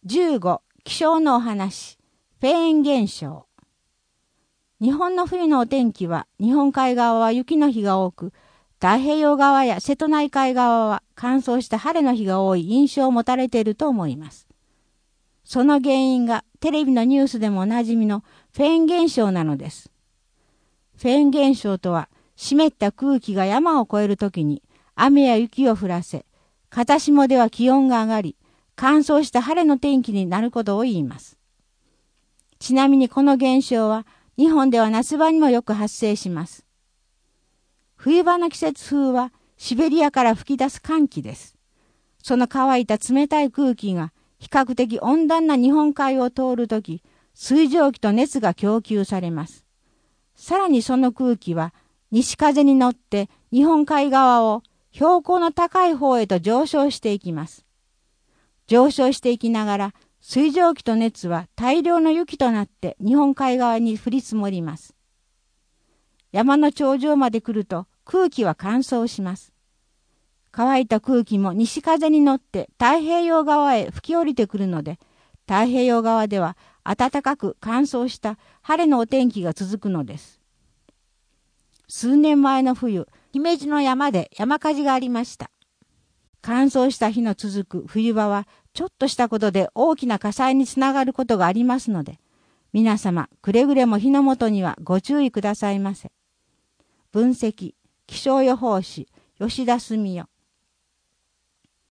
15、気象のお話、フェーン現象。日本の冬のお天気は、日本海側は雪の日が多く、太平洋側や瀬戸内海側は乾燥した晴れの日が多い印象を持たれていると思います。その原因がテレビのニュースでもおなじみのフェーン現象なのです。フェーン現象とは、湿った空気が山を越えるときに雨や雪を降らせ、風下では気温が上がり、乾燥した晴れの天気になることを言います。ちなみにこの現象は日本では夏場にもよく発生します。冬場の季節風はシベリアから吹き出す寒気です。その乾いた冷たい空気が比較的温暖な日本海を通るとき、水蒸気と熱が供給されます。さらにその空気は西風に乗って日本海側を標高の高い方へと上昇していきます。上昇していきながら水蒸気と熱は大量の雪となって日本海側に降り積もります。山の頂上まで来ると空気は乾燥します。乾いた空気も西風に乗って太平洋側へ吹き降りてくるので、太平洋側では暖かく乾燥した晴れのお天気が続くのです。数年前の冬、姫路の山で山火事がありました。乾燥した日の続く冬場は、ちょっとしたことで大きな火災につながることがありますので、皆様、くれぐれも火の元にはご注意くださいませ。分析、気象予報士、吉田澄代。